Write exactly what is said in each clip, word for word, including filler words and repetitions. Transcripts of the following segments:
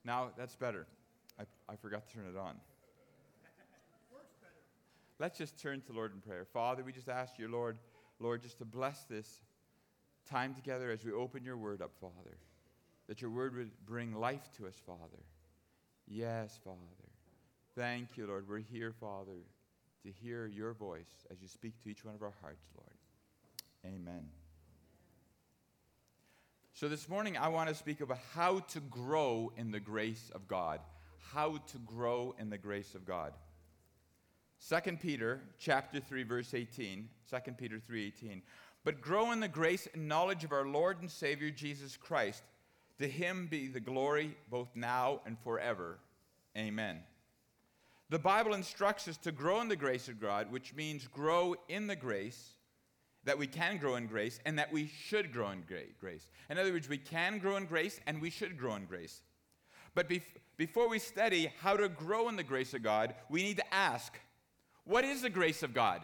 Now, that's better. I, I forgot to turn it on. Let's just turn to the Lord in prayer. Father, we just ask you, Lord, Lord, just to bless this time together as we open your word up, Father. That your word would bring life to us, Father. Yes, Father. Thank you, Lord. We're here, Father, to hear your voice as you speak to each one of our hearts, Lord. Amen. So this morning I want to speak about how to grow in the grace of God. How to grow in the grace of God. Second Peter chapter three, verse eighteen. Second Peter three eighteen. But grow in the grace and knowledge of our Lord and Savior Jesus Christ. To him be the glory both now and forever. Amen. The Bible instructs us to grow in the grace of God, which means grow in the grace, that we can grow in grace, and that we should grow in grace. In other words, we can grow in grace, and we should grow in grace. But bef- before we study how to grow in the grace of God, we need to ask, what is the grace of God?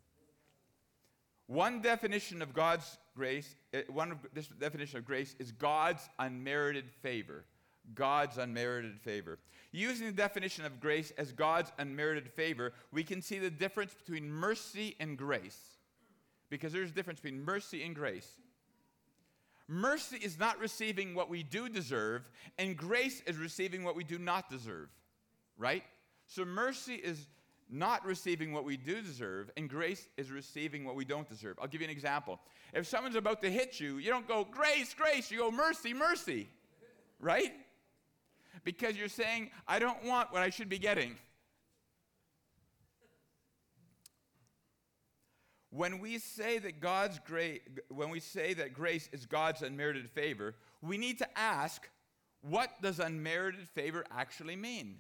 One definition of God's grace, one of this definition of grace is God's unmerited favor. God's unmerited favor. Using the definition of grace as God's unmerited favor, we can see the difference between mercy and grace. Because there's a difference between mercy and grace. Mercy is not receiving what we do deserve, and grace is receiving what we do not deserve. Right? So mercy is not receiving what we do deserve, and grace is receiving what we don't deserve. I'll give you an example. If someone's about to hit you, you don't go, grace, grace. You go, mercy, mercy. Right? Because you're saying, I don't want what I should be getting. When we say that God's grace, when we say that grace is God's unmerited favor, we need to ask, what does unmerited favor actually mean?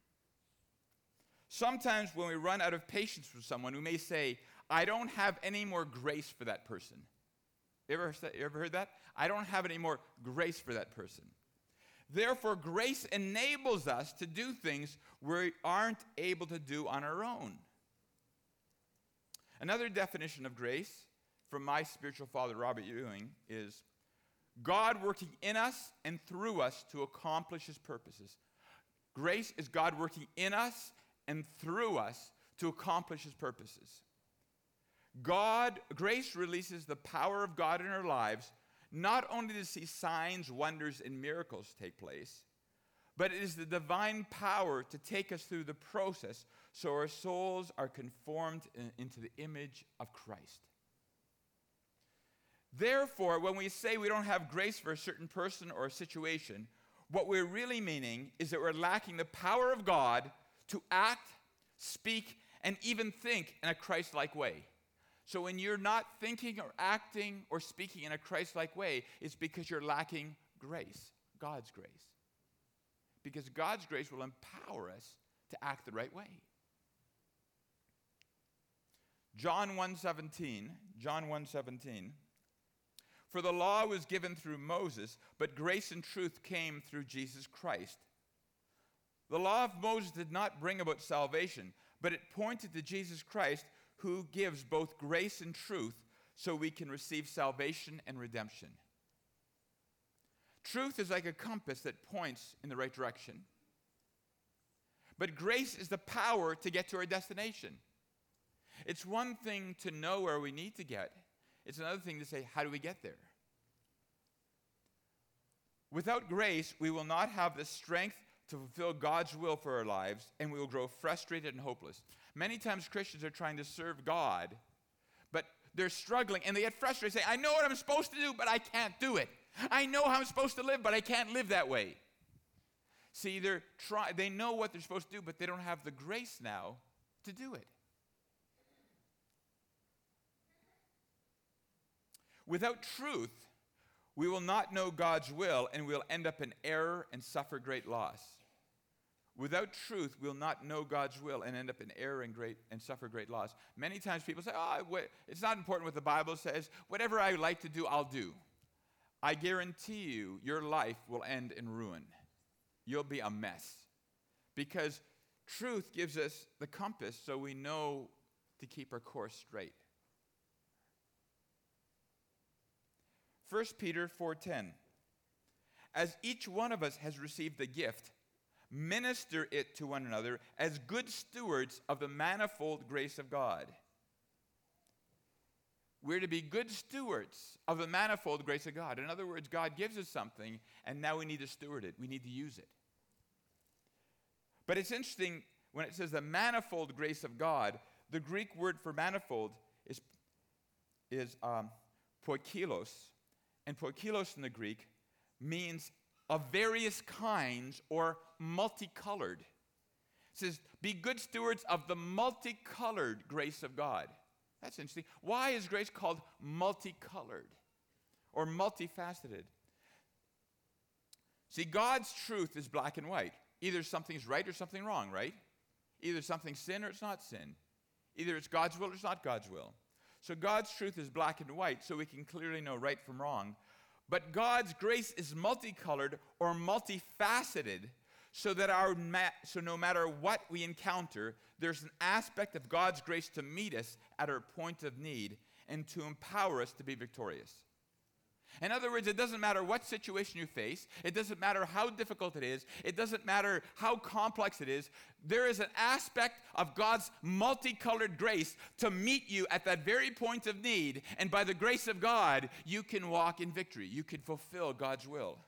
Sometimes when we run out of patience with someone, we may say, I don't have any more grace for that person. You ever, you ever heard that? I don't have any more grace for that person. Therefore, grace enables us to do things we aren't able to do on our own. Another definition of grace from my spiritual father, Robert Ewing, is God working in us and through us to accomplish his purposes. Grace is God working in us and through us to accomplish his purposes. God, grace releases the power of God in our lives, not only to see signs, wonders, and miracles take place, but it is the divine power to take us through the process so our souls are conformed in, into the image of Christ. Therefore, when we say we don't have grace for a certain person or a situation, what we're really meaning is that we're lacking the power of God to act, speak, and even think in a Christ-like way. So when you're not thinking or acting or speaking in a Christ-like way, it's because you're lacking grace, God's grace. Because God's grace will empower us to act the right way. John one seventeen, John one seventeen. For the law was given through Moses, but grace and truth came through Jesus Christ. The law of Moses did not bring about salvation, but it pointed to Jesus Christ, who gives both grace and truth so we can receive salvation and redemption. Truth is like a compass that points in the right direction. But grace is the power to get to our destination. It's one thing to know where we need to get. It's another thing to say, how do we get there? Without grace, we will not have the strength to fulfill God's will for our lives, and we will grow frustrated and hopeless. Many times Christians are trying to serve God, but they're struggling, and they get frustrated, saying, I know what I'm supposed to do, but I can't do it. I know how I'm supposed to live, but I can't live that way. See, they're try- they know what they're supposed to do, but they don't have the grace now to do it. Without truth, we will not know God's will, and we'll end up in error and suffer great loss. Without truth, we'll not know God's will and end up in error and great and suffer great loss. Many times people say, oh, it's not important what the Bible says. Whatever I like to do, I'll do. I guarantee you, your life will end in ruin. You'll be a mess. Because truth gives us the compass so we know to keep our course straight. First Peter four ten. as each one of us has received a gift, minister it to one another as good stewards of the manifold grace of God. We're to be good stewards of the manifold grace of God. In other words, God gives us something, and now we need to steward it. We need to use it. But it's interesting, when it says the manifold grace of God, the Greek word for manifold is, is um, poikilos. And poikilos in the Greek means of various kinds or multicolored. It says, be good stewards of the multicolored grace of God. That's interesting. Why is grace called multicolored or multifaceted? See, God's truth is black and white. Either something's right or something wrong, right? Either something's sin or it's not sin. Either it's God's will or it's not God's will. So God's truth is black and white, so we can clearly know right from wrong. But God's grace is multicolored or multifaceted, so that our ma- so no matter what we encounter, there's an aspect of God's grace to meet us at our point of need and to empower us to be victorious. In other words, it doesn't matter what situation you face. It doesn't matter how difficult it is. It doesn't matter how complex it is. There is an aspect of God's multicolored grace to meet you at that very point of need. And by the grace of God, you can walk in victory. You can fulfill God's will.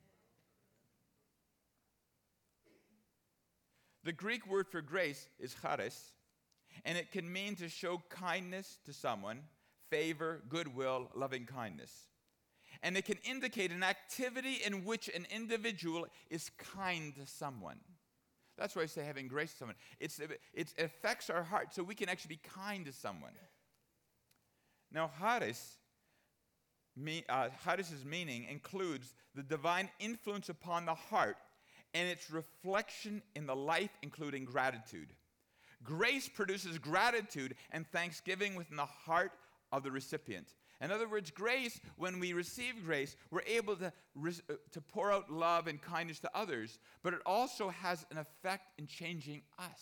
The Greek word for grace is charis, and it can mean to show kindness to someone, favor, goodwill, loving kindness. And it can indicate an activity in which an individual is kind to someone. That's why I say having grace to someone. It's, it affects our heart, so we can actually be kind to someone. Now, charis, me, uh, charis's meaning includes the divine influence upon the heart and its reflection in the life, including gratitude. Grace produces gratitude and thanksgiving within the heart of the recipient. In other words, grace, when we receive grace, we're able to, to pour out love and kindness to others, but it also has an effect in changing us.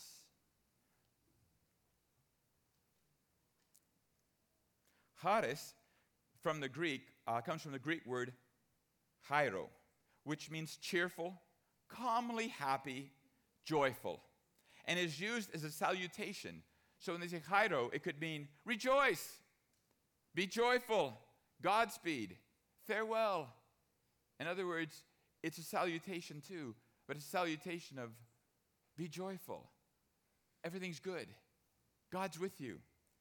Charis, from the Greek, uh, comes from the Greek word chairo, which means cheerful, calmly happy, joyful, and is used as a salutation. So when they say chairo, it could mean rejoice, be joyful, Godspeed, farewell. In other words, it's a salutation too, but it's a salutation of be joyful. Everything's good. God's with you.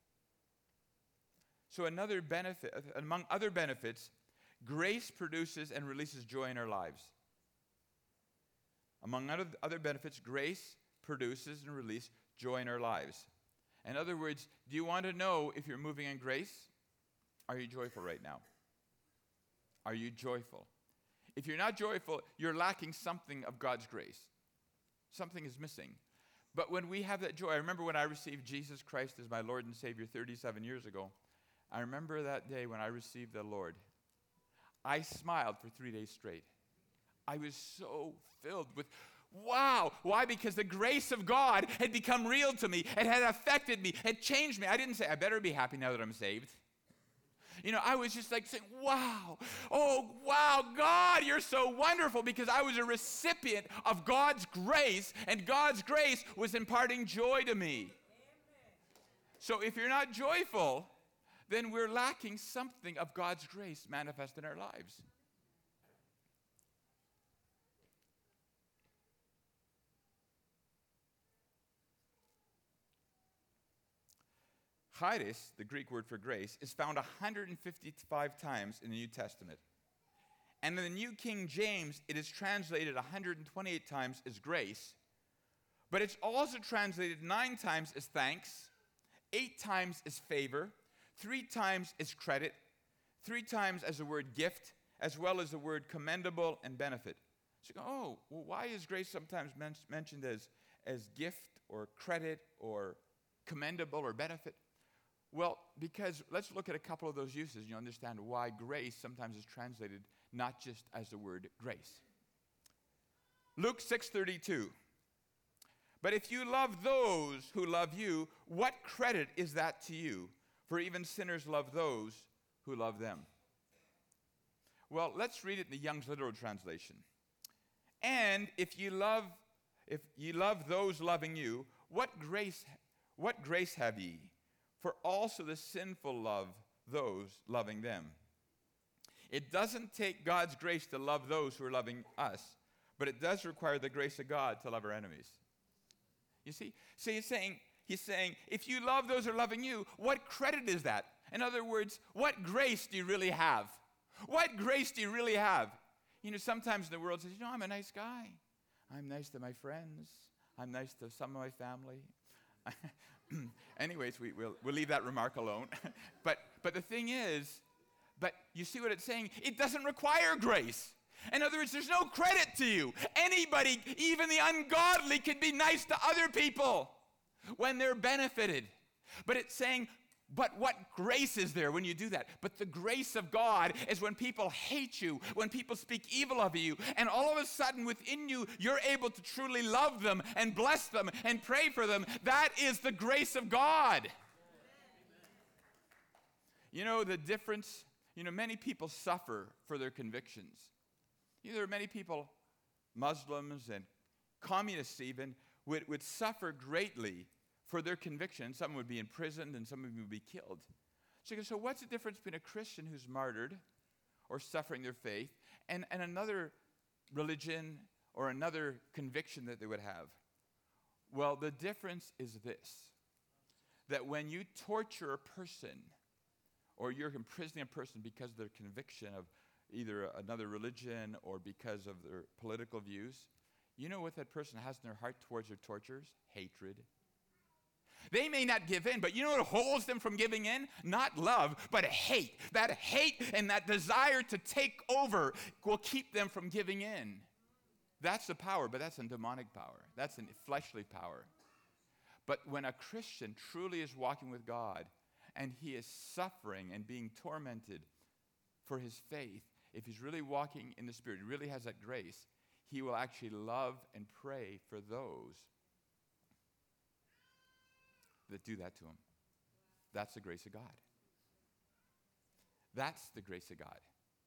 So another benefit, among other benefits, grace produces and releases joy in our lives. Among other benefits, grace produces and releases joy in our lives. In other words, do you want to know if you're moving in grace? Are you joyful right now? Are you joyful? If you're not joyful, you're lacking something of God's grace. Something is missing. But when we have that joy, I remember when I received Jesus Christ as my Lord and Savior thirty-seven years ago. I remember that day when I received the Lord. I smiled for three days straight. I was so filled with, wow. Why? Because the grace of God had become real to me. It had affected me. It changed me. I didn't say, I better be happy now that I'm saved. You know, I was just like saying, wow, oh, wow, God, you're so wonderful, because I was a recipient of God's grace, and God's grace was imparting joy to me. Amen. So if you're not joyful, then we're lacking something of God's grace manifest in our lives. Charis, the Greek word for grace, is found one hundred fifty-five times in the New Testament. And in the New King James, it is translated one hundred twenty-eight times as grace, but it's also translated nine times as thanks, eight times as favor, three times as credit, three times as the word gift, as well as the word commendable and benefit. So you go, oh, well, why is grace sometimes men- mentioned as, as gift or credit or commendable or benefit? Well, because let's look at a couple of those uses. You understand why grace sometimes is translated not just as the word grace. Luke six thirty-two. But if you love those who love you, what credit is that to you? For even sinners love those who love them. Well, let's read it in the Young's Literal Translation. And if you love, if ye love those loving you, what grace, what grace have ye? For also the sinful love those loving them. It doesn't take God's grace to love those who are loving us, but it does require the grace of God to love our enemies. You see? So he's saying, he's saying, if you love those who are loving you, what credit is that? In other words, what grace do you really have? What grace do you really have? You know, sometimes in the world says, you know, I'm a nice guy. I'm nice to my friends. I'm nice to some of my family. Anyways, we, we'll, we'll leave that remark alone. but, but the thing is, but you see what it's saying? It doesn't require grace. In other words, there's no credit to you. Anybody, even the ungodly, can be nice to other people when they're benefited. But it's saying, but what grace is there when you do that? But the grace of God is when people hate you, when people speak evil of you, and all of a sudden within you, you're able to truly love them and bless them and pray for them. That is the grace of God. You know, the difference, you know, many people suffer for their convictions. You know, there are many people, Muslims and communists even, would, would suffer greatly for their conviction. Some would be imprisoned and some of them would be killed. So, so what's the difference between a Christian who's martyred or suffering their faith and, and another religion or another conviction that they would have? Well, the difference is this, that when you torture a person or you're imprisoning a person because of their conviction of either another religion or because of their political views, you know what that person has in their heart towards their torturers? Hatred. They may not give in, but you know what holds them from giving in? Not love, but hate. That hate and that desire to take over will keep them from giving in. That's the power, but that's a demonic power. That's a fleshly power. But when a Christian truly is walking with God and he is suffering and being tormented for his faith, if he's really walking in the Spirit, he really has that grace, he will actually love and pray for those that do that to him. That's the grace of God. That's the grace of God.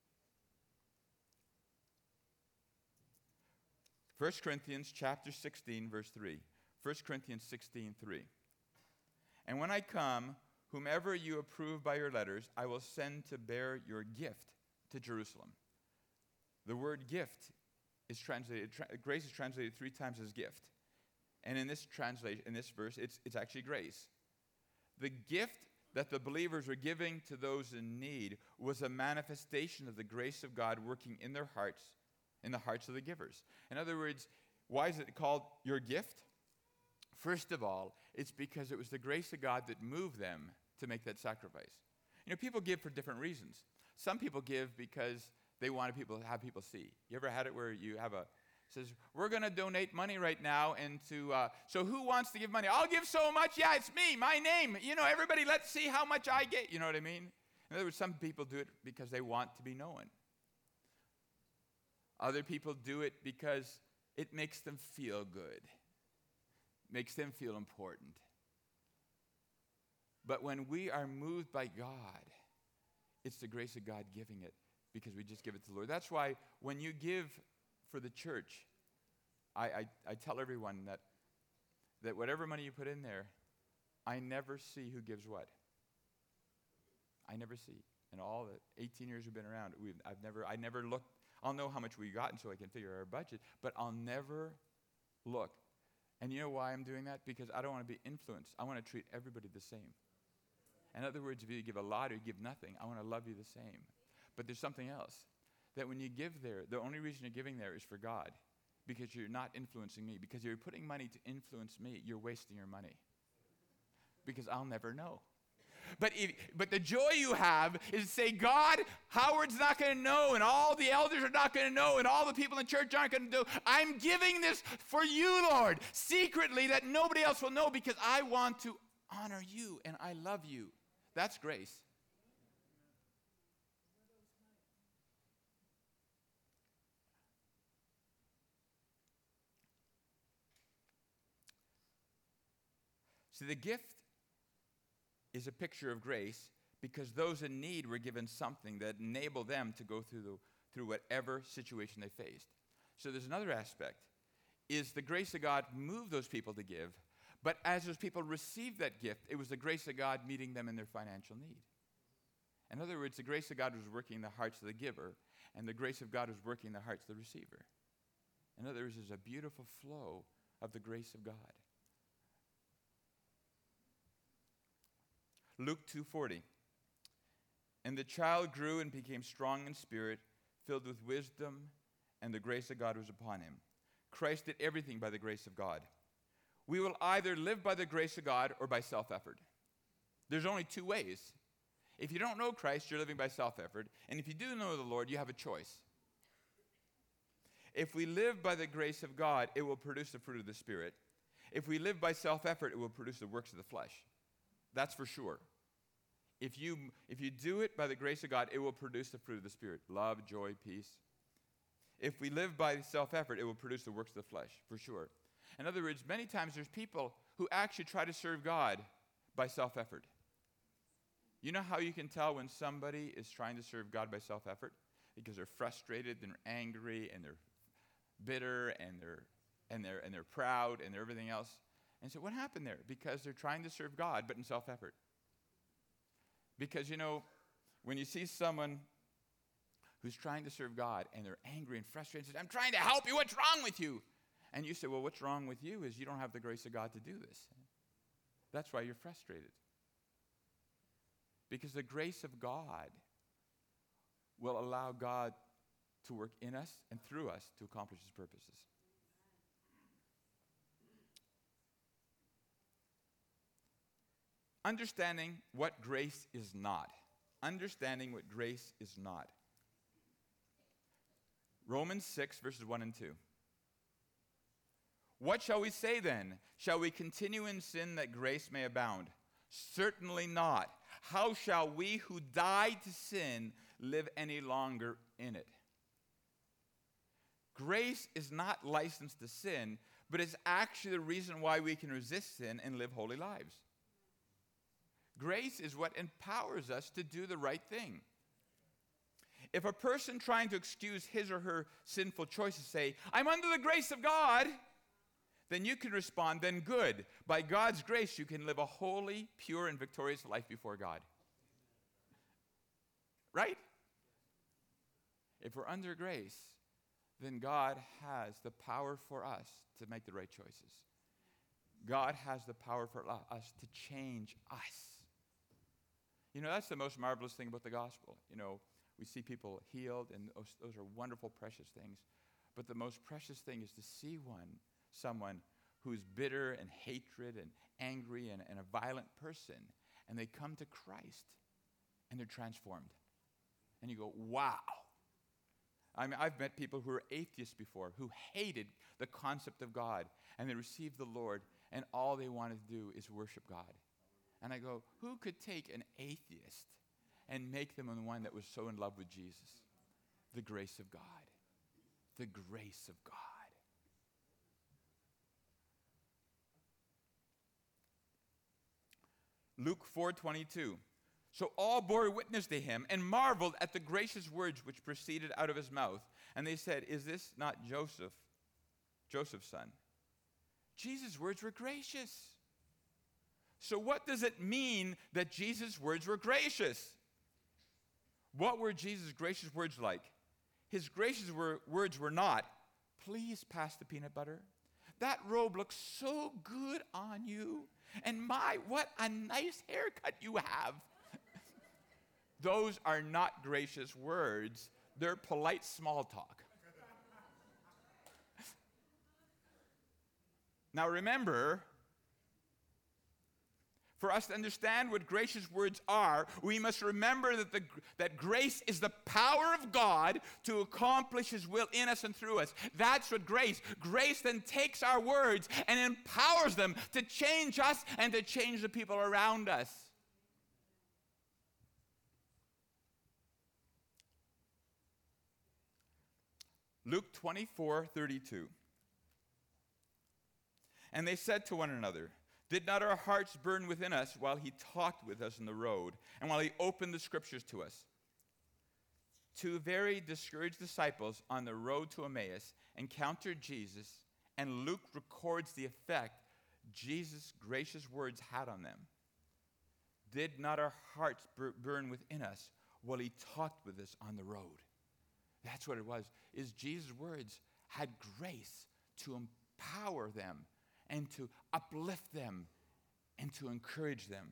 First Corinthians chapter sixteen, verse three. First Corinthians sixteen, three. And when I come, whomever you approve by your letters, I will send to bear your gift to Jerusalem. The word gift is translated, tra- grace is translated three times as gift. And in this translation, in this verse, it's, it's actually grace. The gift that the believers were giving to those in need was a manifestation of the grace of God working in their hearts, in the hearts of the givers. In other words, why is it called your gift? First of all, it's because it was the grace of God that moved them to make that sacrifice. You know, people give for different reasons. Some people give because they want people to have people see. You ever had it where you have a says, we're going to donate money right now into, uh, so who wants to give money? I'll give so much. Yeah, it's me, my name. You know, everybody, let's see how much I get. You know what I mean? In other words, some people do it because they want to be known. Other people do it because it makes them feel good. Makes them feel important. But when we are moved by God, it's the grace of God giving it because we just give it to the Lord. That's why when you give for the church, I, I, I tell everyone that, that whatever money you put in there, I never see who gives what. I never see. In all the eighteen years we've been around, we've, I've never, I never looked. I'll know how much we've gotten so I can figure our budget, but I'll never look. And you know why I'm doing that? Because I don't want to be influenced. I want to treat everybody the same. In other words, if you give a lot or you give nothing, I want to love you the same. But there's something else. That when you give there, the only reason you're giving there is for God. Because you're not influencing me. Because you're putting money to influence me, you're wasting your money. Because I'll never know. But if, but the joy you have is to say, God, Howard's not going to know, and all the elders are not going to know, and all the people in church aren't going to do. I'm giving this for you, Lord, secretly that nobody else will know because I want to honor you and I love you. That's grace. See, the gift is a picture of grace because those in need were given something that enabled them to go through the, through whatever situation they faced. So there's another aspect. Is the grace of God moved those people to give, but as those people received that gift, it was the grace of God meeting them in their financial need. In other words, the grace of God was working in the hearts of the giver, and the grace of God was working in the hearts of the receiver. In other words, there's a beautiful flow of the grace of God. Luke two forty. And the child grew and became strong in spirit, filled with wisdom, and the grace of God was upon him. Christ did everything by the grace of God. We will either live by the grace of God or by self-effort. There's only two ways. If you don't know Christ, you're living by self-effort. And if you do know the Lord, you have a choice. If we live by the grace of God, it will produce the fruit of the Spirit. If we live by self-effort, it will produce the works of the flesh. That's for sure. If you, if you do it by the grace of God, it will produce the fruit of the Spirit. Love, joy, peace. If we live by self-effort, it will produce the works of the flesh, for sure. In other words, many times there's people who actually try to serve God by self-effort. You know how you can tell when somebody is trying to serve God by self-effort? Because they're frustrated and they're angry and they're bitter and they're and they're and they're proud and they're everything else. And so what happened there? Because they're trying to serve God, but in self-effort. Because, you know, when you see someone who's trying to serve God and they're angry and frustrated, says, I'm trying to help you, what's wrong with you? And you say, well, what's wrong with you is you don't have the grace of God to do this. That's why you're frustrated. Because the grace of God will allow God to work in us and through us to accomplish his purposes. Understanding what grace is not. Understanding what grace is not. Romans six, verses one and two. What shall we say then? Shall we continue in sin that grace may abound? Certainly not. How shall we who died to sin live any longer in it? Grace is not licensed to sin, but is actually the reason why we can resist sin and live holy lives. Grace is what empowers us to do the right thing. If a person trying to excuse his or her sinful choices say, I'm under the grace of God, then you can respond, then good. By God's grace, you can live a holy, pure, and victorious life before God. Right? If we're under grace, then God has the power for us to make the right choices. God has the power for us to change us. You know, that's the most marvelous thing about the gospel. You know, we see people healed, and those, those are wonderful, precious things. But the most precious thing is to see one, someone who's bitter and hatred and angry and, and a violent person, and they come to Christ, and they're transformed. And you go, wow. I mean, I've met people who were atheists before, who hated the concept of God, and they received the Lord, and all they wanted to do is worship God. And I go, who could take an atheist and make them one that was so in love with Jesus? The grace of God. The grace of God. Luke four twenty-two. So all bore witness to him and marveled at the gracious words which proceeded out of his mouth. And they said, is this not Joseph, Joseph's son? Jesus' words were gracious. So what does it mean that Jesus' words were gracious? What were Jesus' gracious words like? His gracious wor- words were not, please pass the peanut butter. That robe looks so good on you. And my, what a nice haircut you have. Those are not gracious words. They're polite small talk. Now remember, for us to understand what gracious words are, we must remember that, the, that grace is the power of God to accomplish his will in us and through us. That's what grace. Grace then takes our words and empowers them to change us and to change the people around us. Luke twenty-four thirty-two. And they said to one another, did not our hearts burn within us while he talked with us on the road, and while he opened the scriptures to us? Two very discouraged disciples on the road to Emmaus encountered Jesus, and Luke records the effect Jesus' gracious words had on them. Did not our hearts bur- burn within us while he talked with us on the road? That's what it was, is Jesus' words had grace to empower them and to uplift them and to encourage them.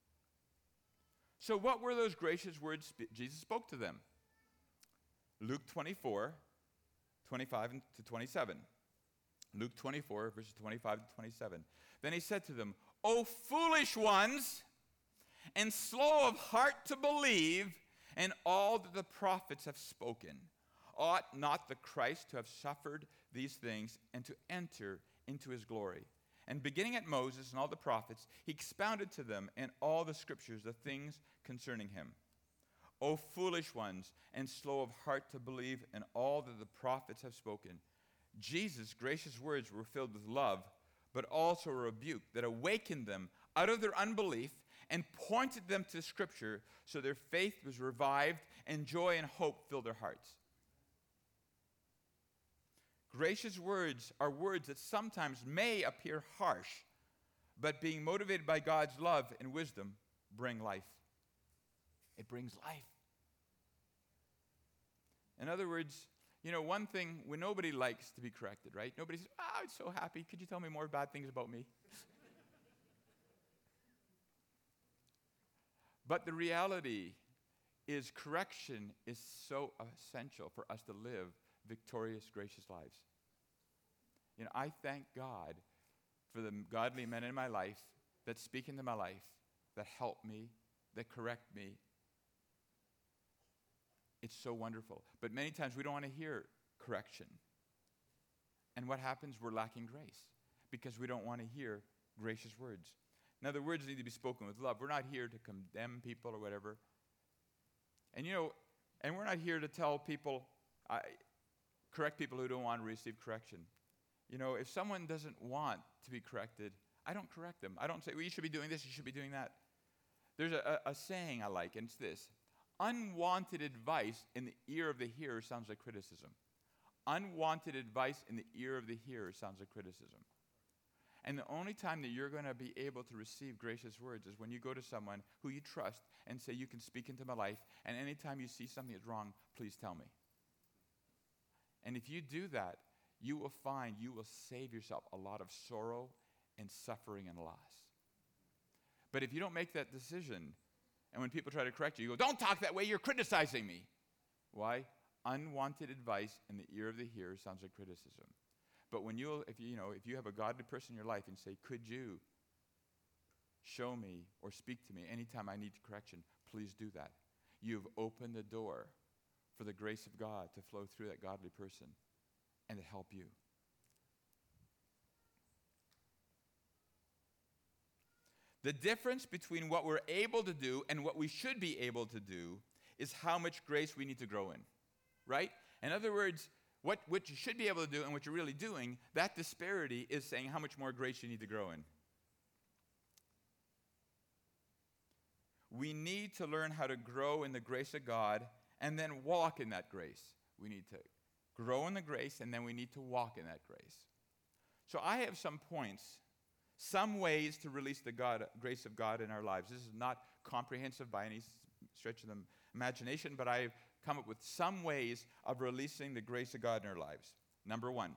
So what were those gracious words sp- Jesus spoke to them? Luke twenty-four, twenty-five to twenty-seven. Luke twenty-four, verses twenty-five to twenty-seven. Then he said to them, O foolish ones, and slow of heart to believe in all that the prophets have spoken. Ought not the Christ to have suffered these things and to enter into his glory? And beginning at Moses and all the prophets, he expounded to them in all the scriptures the things concerning him. O foolish ones, and slow of heart to believe in all that the prophets have spoken. Jesus' gracious words were filled with love, but also a rebuke that awakened them out of their unbelief and pointed them to Scripture, so their faith was revived and joy and hope filled their hearts. Gracious words are words that sometimes may appear harsh, but being motivated by God's love and wisdom, bring life. It brings life. In other words, you know, one thing, when nobody likes to be corrected, right? Nobody says, oh, I'm so happy. Could you tell me more bad things about me? But the reality is correction is so essential for us to live victorious, gracious lives. You know, I thank God for the godly men in my life that speak into my life, that help me, that correct me. It's so wonderful. But many times we don't want to hear correction. And what happens? We're lacking grace because we don't want to hear gracious words. Now, the words need to be spoken with love. We're not here to condemn people or whatever. And, you know, and we're not here to tell people, I, correct people who don't want to receive correction. You know, if someone doesn't want to be corrected, I don't correct them. I don't say, well, you should be doing this, you should be doing that. There's a, a, a saying I like, and it's this. Unwanted advice in the ear of the hearer sounds like criticism. Unwanted advice in the ear of the hearer sounds like criticism. And the only time that you're going to be able to receive gracious words is when you go to someone who you trust and say, you can speak into my life, and anytime you see something that's wrong, please tell me. And if you do that, you will find you will save yourself a lot of sorrow and suffering and loss. But if you don't make that decision, and when people try to correct you, you go, don't talk that way, you're criticizing me. Why? Unwanted advice in the ear of the hearer sounds like criticism. But when you, if you, you know, if you have a godly person in your life and say, could you show me or speak to me anytime I need correction, please do that. You've opened the door for the grace of God to flow through that godly person and to help you. The difference between what we're able to do and what we should be able to do is how much grace we need to grow in, right? In other words, what, what you should be able to do and what you're really doing, that disparity is saying how much more grace you need to grow in. We need to learn how to grow in the grace of God and then walk in that grace. We need to grow in the grace and then we need to walk in that grace. So I have some points, some ways to release the God, grace of God in our lives. This is not comprehensive by any stretch of the imagination, but I've come up with some ways of releasing the grace of God in our lives. Number one,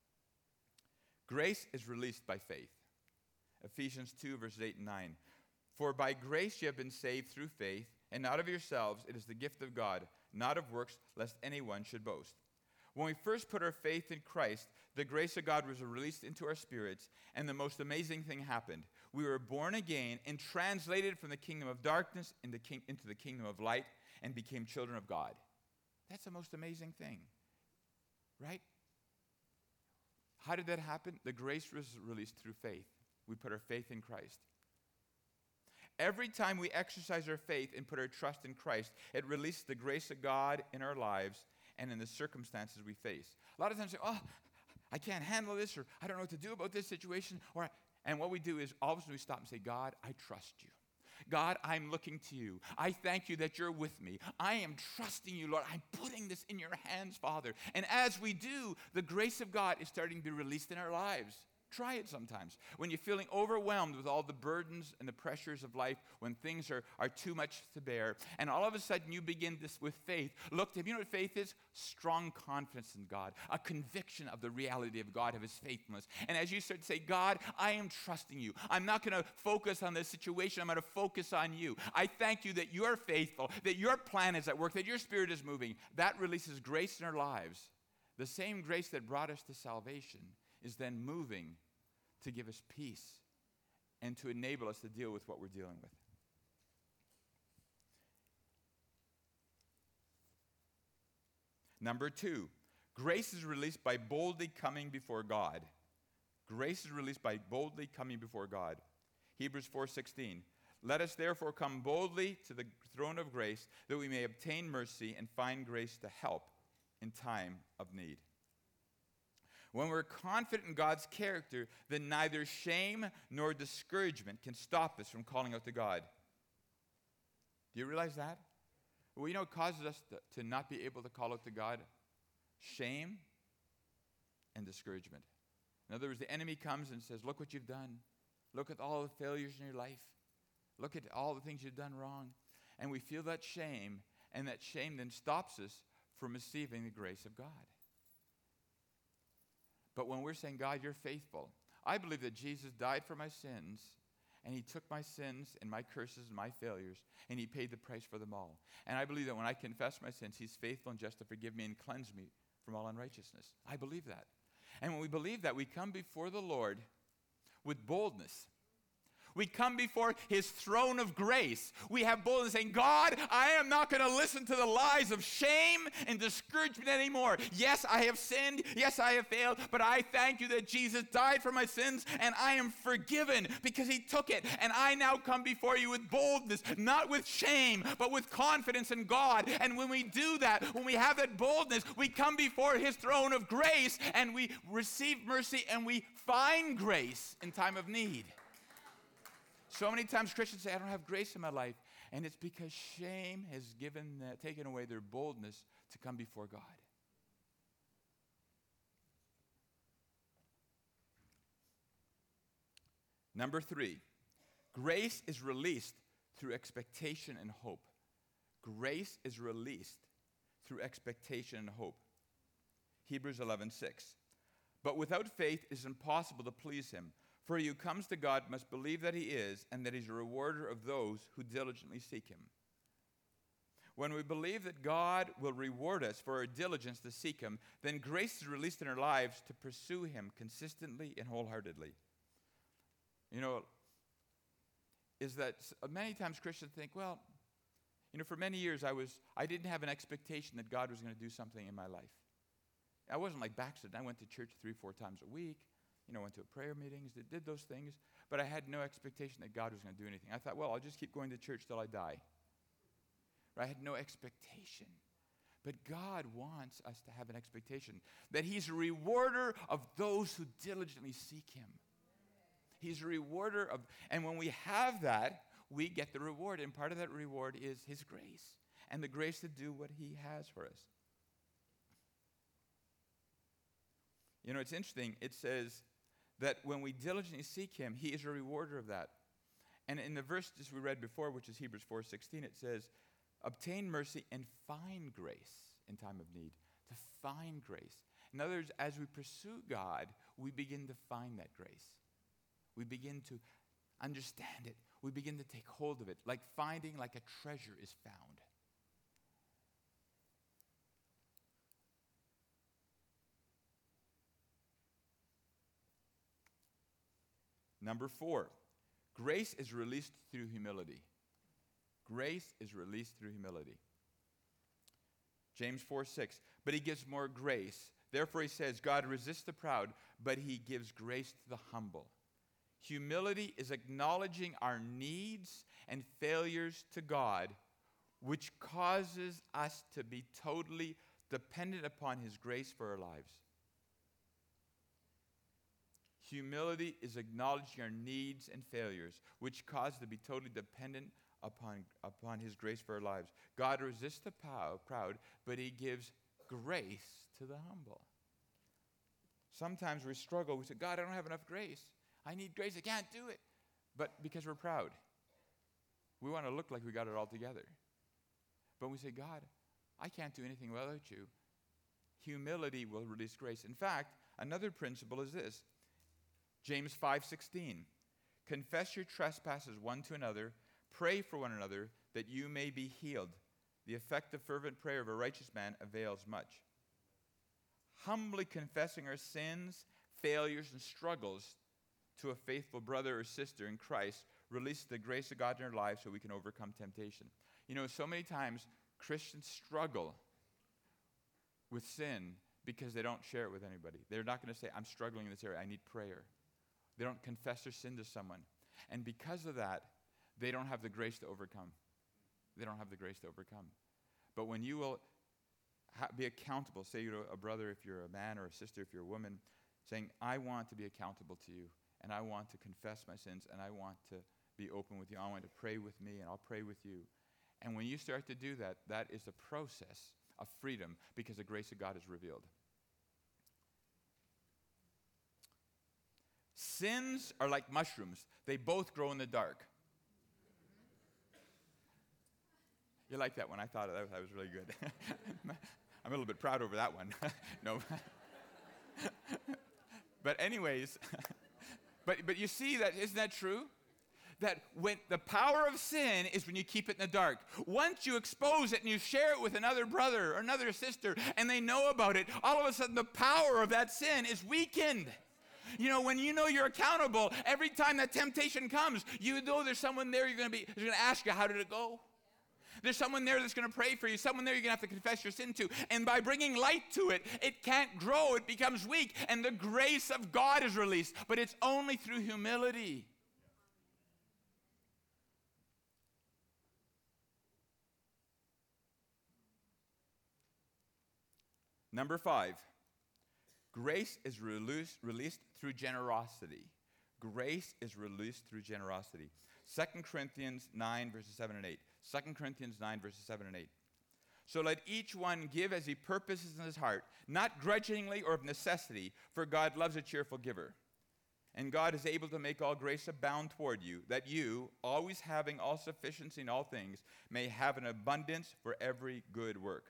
grace is released by faith. Ephesians two, verses eight and nine. For by grace you have been saved through faith, and not of yourselves, it is the gift of God, not of works, lest anyone should boast. When we first put our faith in Christ, the grace of God was released into our spirits, and the most amazing thing happened. We were born again and translated from the kingdom of darkness into, king, into the kingdom of light and became children of God. That's the most amazing thing, right? How did that happen? The grace was released through faith. We put our faith in Christ. Every time we exercise our faith and put our trust in Christ, it releases the grace of God in our lives and in the circumstances we face. A lot of times we say, oh, I can't handle this, or I don't know what to do about this situation. Or, and what we do is all of a sudden we stop and say, God, I trust you. God, I'm looking to you. I thank you that you're with me. I am trusting you, Lord. I'm putting this in your hands, Father. And as we do, the grace of God is starting to be released in our lives. Try it sometimes. When you're feeling overwhelmed with all the burdens and the pressures of life, when things are, are too much to bear, and all of a sudden you begin this with faith. Look, you know what faith is? Strong confidence in God, a conviction of the reality of God, of his faithfulness. And as you start to say, God, I am trusting you. I'm not going to focus on this situation. I'm going to focus on you. I thank you that you're faithful, that your plan is at work, that your spirit is moving. That releases grace in our lives. The same grace that brought us to salvation is then moving to give us peace and to enable us to deal with what we're dealing with. Number two, grace is released by boldly coming before God. Grace is released by boldly coming before God. Hebrews four sixteen. Let us therefore come boldly to the throne of grace that we may obtain mercy and find grace to help in time of need. When we're confident in God's character, then neither shame nor discouragement can stop us from calling out to God. Do you realize that? Well, you know what causes us to, to not be able to call out to God? Shame and discouragement. In other words, the enemy comes and says, look what you've done. Look at all the failures in your life. Look at all the things you've done wrong. And we feel that shame, and that shame then stops us from receiving the grace of God. But when we're saying, God, you're faithful, I believe that Jesus died for my sins, and he took my sins and my curses and my failures, and he paid the price for them all. And I believe that when I confess my sins, he's faithful and just to forgive me and cleanse me from all unrighteousness. I believe that. And when we believe that, we come before the Lord with boldness. We come before his throne of grace. We have boldness saying, God, I am not going to listen to the lies of shame and discouragement anymore. Yes, I have sinned. Yes, I have failed. But I thank you that Jesus died for my sins, and I am forgiven because he took it. And I now come before you with boldness, not with shame, but with confidence in God. And when we do that, when we have that boldness, we come before his throne of grace, and we receive mercy, and we find grace in time of need. So many times Christians say, I don't have grace in my life. And it's because shame has given, uh, taken away their boldness to come before God. Number three, grace is released through expectation and hope. Grace is released through expectation and hope. Hebrews eleven six. But without faith it is impossible to please him. For he who comes to God must believe that he is, and that he's a rewarder of those who diligently seek him. When we believe that God will reward us for our diligence to seek him, then grace is released in our lives to pursue him consistently and wholeheartedly. You know, is that many times Christians think, well, you know, for many years I was, I didn't have an expectation that God was going to do something in my life. I wasn't like backslidden. I went to church three, four times a week. You know, went to prayer meetings, that did those things, but I had no expectation that God was going to do anything. I thought, well, I'll just keep going to church till I die. I had no expectation. But God wants us to have an expectation that he's a rewarder of those who diligently seek him. He's a rewarder of, and when we have that, we get the reward, and part of that reward is his grace, and the grace to do what he has for us. You know, it's interesting. It says that when we diligently seek him, he is a rewarder of that. And in the verse just we read before, which is Hebrews four sixteen, it says, obtain mercy and find grace in time of need. To find grace. In other words, as we pursue God, we begin to find that grace. We begin to understand it. We begin to take hold of it, like finding like a treasure is found. Number four, grace is released through humility. Grace is released through humility. James four six, but he gives more grace. Therefore he says, God resists the proud, but he gives grace to the humble. Humility is acknowledging our needs and failures to God, which causes us to be totally dependent upon his grace for our lives. Humility is acknowledging our needs and failures, which cause us to be totally dependent upon, upon His grace for our lives. God resists the pow- proud, but He gives grace to the humble. Sometimes we struggle. We say, God, I don't have enough grace. I need grace. I can't do it. But because we're proud, we want to look like we got it all together. But we say, God, I can't do anything without you. Humility will release grace. In fact, another principle is this. James five sixteen. Confess your trespasses one to another. Pray for one another that you may be healed. The effective fervent prayer of a righteous man avails much. Humbly confessing our sins, failures, and struggles to a faithful brother or sister in Christ releases the grace of God in our lives so we can overcome temptation. You know, so many times Christians struggle with sin because they don't share it with anybody. They're not going to say, I'm struggling in this area, I need prayer. They don't confess their sin to someone. And because of that, they don't have the grace to overcome. They don't have the grace to overcome. But when you will ha- be accountable, say to a brother if you're a man or a sister if you're a woman, saying, I want to be accountable to you, and I want to confess my sins, and I want to be open with you. I want to pray with me, and I'll pray with you. And when you start to do that, that is a process of freedom because the grace of God is revealed. Sins are like mushrooms. They both grow in the dark. You like that one? I thought that, that was really good. I'm a little bit proud over that one. No. But anyways, but but you see that, isn't that true? That when the power of sin is when you keep it in the dark. Once you expose it and you share it with another brother or another sister and they know about it, all of a sudden the power of that sin is weakened. You know, when you know you're accountable, every time that temptation comes, you know there's someone there you're going to be, who's going to ask you, how did it go? There's someone there that's going to pray for you, someone there you're going to have to confess your sin to. And by bringing light to it, it can't grow, it becomes weak, and the grace of God is released. But it's only through humility. Number five. Grace is released, released through generosity. Grace is released through generosity. Second Corinthians nine, verses seven and eight. Second Corinthians nine, verses seven and eight. So let each one give as he purposes in his heart, not grudgingly or of necessity, for God loves a cheerful giver. And God is able to make all grace abound toward you, that you, always having all sufficiency in all things, may have an abundance for every good work.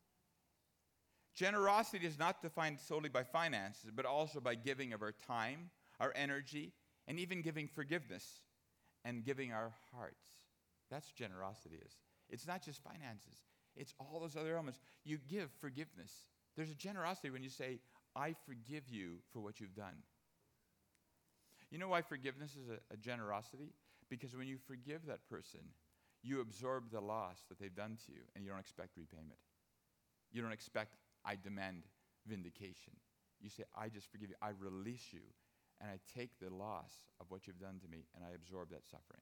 Generosity is not defined solely by finances, but also by giving of our time, our energy, and even giving forgiveness and giving our hearts. That's what generosity is. It's not just finances. It's all those other elements. You give forgiveness. There's a generosity when you say, I forgive you for what you've done. You know why forgiveness is a, a generosity? Because when you forgive that person, you absorb the loss that they've done to you, and you don't expect repayment. You don't expect, I demand vindication. You say, I just forgive you. I release you, and I take the loss of what you've done to me, and I absorb that suffering.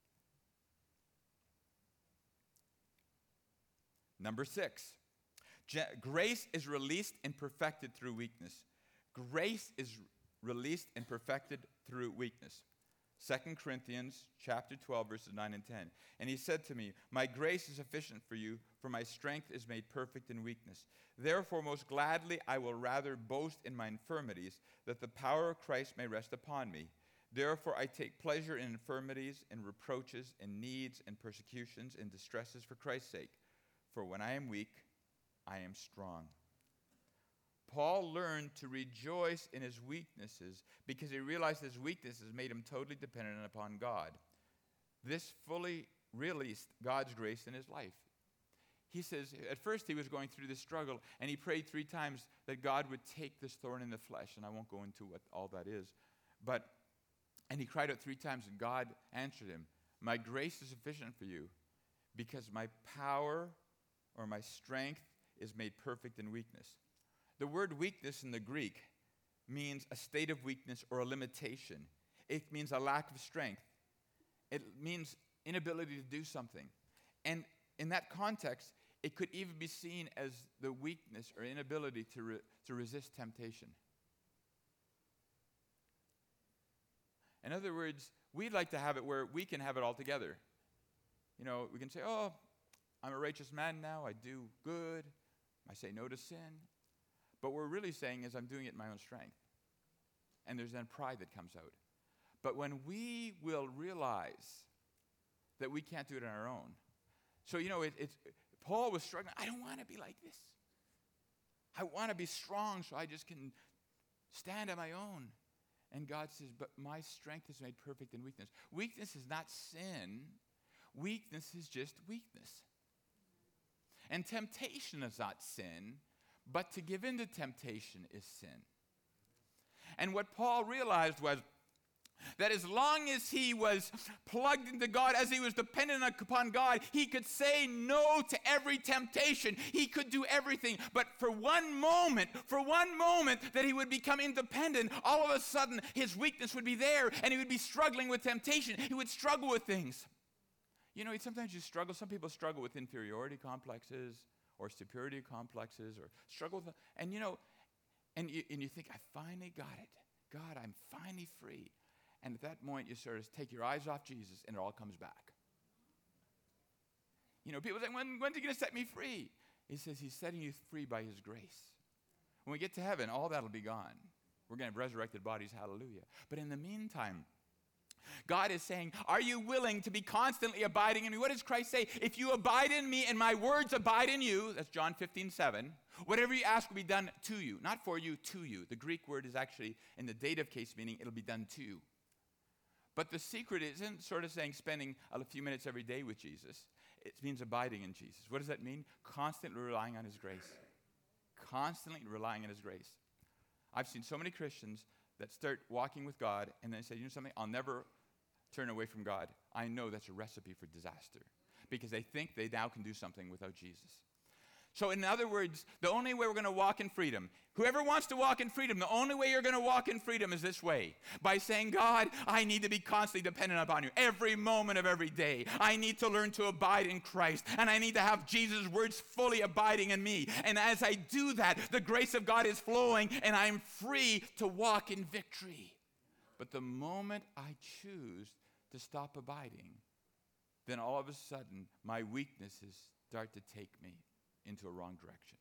Number six, ge- grace is released and perfected through weakness. Grace is released and perfected through weakness. Second Corinthians chapter twelve, verses nine and ten. And he said to me, my grace is sufficient for you, for my strength is made perfect in weakness. Therefore, most gladly I will rather boast in my infirmities, that the power of Christ may rest upon me. Therefore, I take pleasure in infirmities, in reproaches, in needs, in persecutions, in distresses for Christ's sake. For when I am weak, I am strong. Paul learned to rejoice in his weaknesses because he realized his weaknesses made him totally dependent upon God. This fully released God's grace in his life. He says, at first he was going through this struggle, and he prayed three times that God would take this thorn in the flesh, and I won't go into what all that is. But, and he cried out three times, and God answered him, my grace is sufficient for you, because my power or my strength is made perfect in weakness. The word weakness in the Greek means a state of weakness or a limitation. It means a lack of strength. It means inability to do something. And in that context, it could even be seen as the weakness or inability to, re- to resist temptation. In other words, we'd like to have it where we can have it all together. You know, we can say, oh, I'm a righteous man now. I do good. I say no to sin. But what we're really saying is I'm doing it in my own strength. And there's then pride that comes out. But when we will realize that we can't do it on our own. So, you know, it, it's Paul was struggling. I don't want to be like this. I want to be strong so I just can stand on my own. And God says, but my strength is made perfect in weakness. Weakness is not sin. Weakness is just weakness. And temptation is not sin, but to give in to temptation is sin. And what Paul realized was that as long as he was plugged into God, as he was dependent upon God, he could say no to every temptation. He could do everything. But for one moment, for one moment that he would become independent, all of a sudden his weakness would be there and he would be struggling with temptation. He would struggle with things. You know, sometimes you struggle. Some people struggle with inferiority complexes or superiority complexes or struggle with, and you know, and you, and you think, I finally got it. God, I'm finally free. And at that moment, you sort of take your eyes off Jesus, and it all comes back. You know, people say, when, when's he going to set me free? He says he's setting you free by his grace. When we get to heaven, all that will be gone. We're going to have resurrected bodies, hallelujah. But in the meantime, God is saying, are you willing to be constantly abiding in me? What does Christ say? If you abide in me and my words abide in you, that's John fifteen seven, whatever you ask will be done to you. Not for you, to you. The Greek word is actually, in the dative case, meaning it'll be done to you. But the secret isn't sort of saying spending a few minutes every day with Jesus. It means abiding in Jesus. What does that mean? Constantly relying on his grace. Constantly relying on his grace. I've seen so many Christians that start walking with God and then say, you know something, I'll never turn away from God. I know that's a recipe for disaster because they think they now can do something without Jesus. So in other words, the only way we're going to walk in freedom, whoever wants to walk in freedom, the only way you're going to walk in freedom is this way. By saying, God, I need to be constantly dependent upon you. Every moment of every day. I need to learn to abide in Christ. And I need to have Jesus' words fully abiding in me. And as I do that, the grace of God is flowing and I'm free to walk in victory. But the moment I choose to stop abiding, then all of a sudden my weaknesses start to take me into a wrong direction.